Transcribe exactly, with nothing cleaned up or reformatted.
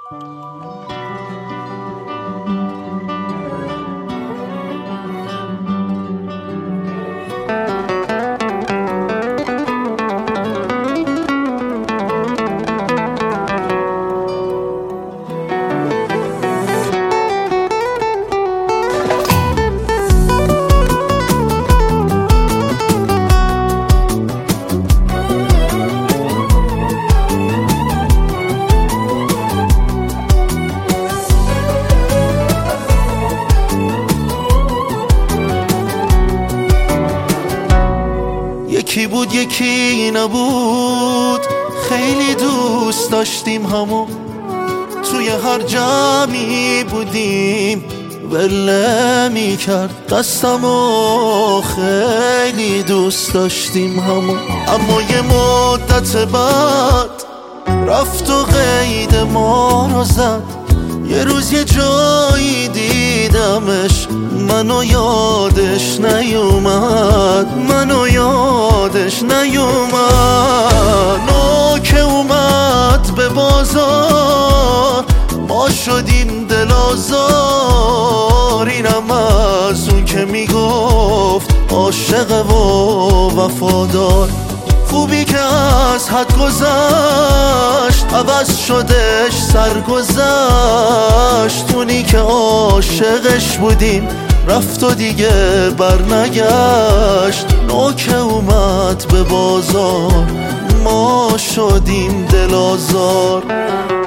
یکی بود یکی نبود، خیلی دوست داشتیم همو، توی هر جمعی بودیم بله می کرد دستمو، خیلی دوست داشتیم همو. اما یه مدت بعد رفت و قید ما رو زد، یه روز یه جایی دیدمش، منو یادش نیومد، منو یادش نیومد. نو که اومد به بازار ما شدیم دل آزار، اینم از اون که میگفت عاشق و وفادار. خوبی که از حد گذشت عوض شدش سرگذشت، اونی که عاشقش بودیم رفت و دیگه برنگشت. نو که اومد به بازار ما شدیم دل آزار.